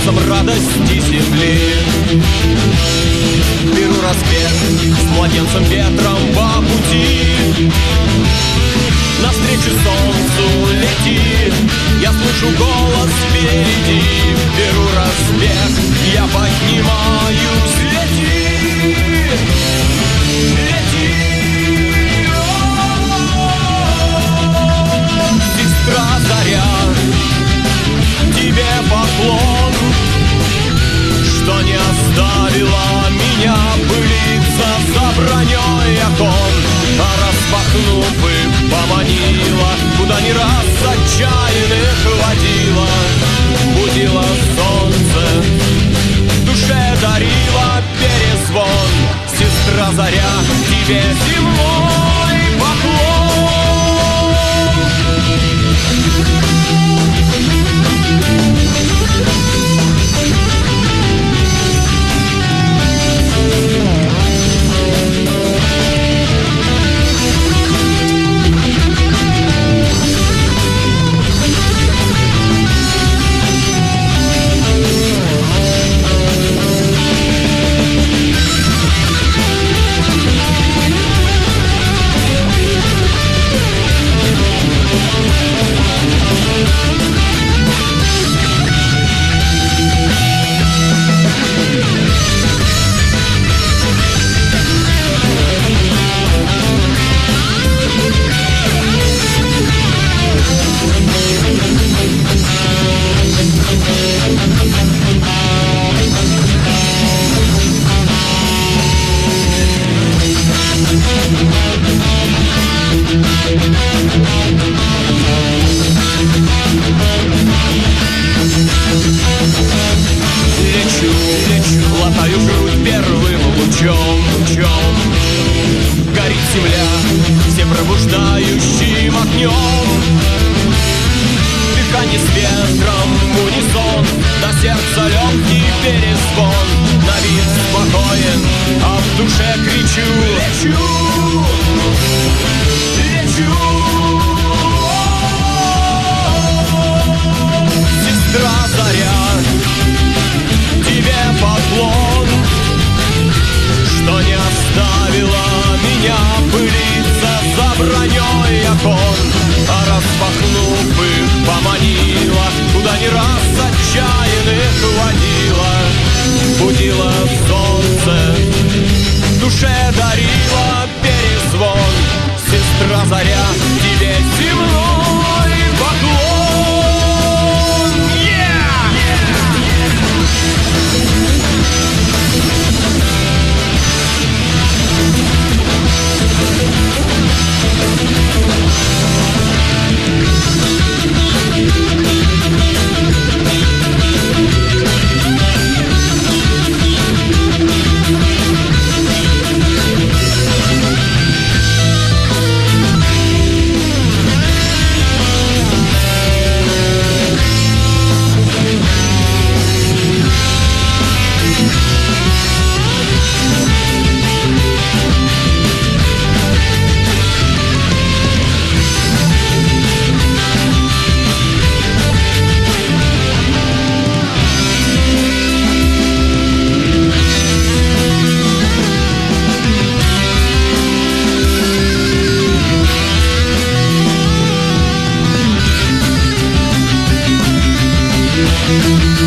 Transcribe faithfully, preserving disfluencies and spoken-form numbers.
солнцем радости земли. Беру разбег с младенцем ветром по пути. Навстречу солнцу лети, я слышу голос впереди. Беру разбег, я поднимаюсь, лети, лети. Сестра заря, тебе поклон, что не оставила меня пылиться за броней окон, а распахнув их, поманила, куда не раз отчаянных водила. Будила солнце, душе дарила перезвон. Сестра заря, тебе земной поклон. Лечу, лечу, латаю грудь первым лучом, лучом. Горит земля всем пробуждающим огнем. Дыхание с ветром в унисон, на сердце легкий перезвон. На вид спокоен, а в душе кричу: лечу, лечу. Сестра заря, тебе поклон, что не оставила меня пылиться за броней окон, а распахнув их, поманила, куда не раз отчаянных водила. Будила солнце, душе дарила перезвон. Сестра заря, тебе земной поклон. Thank you.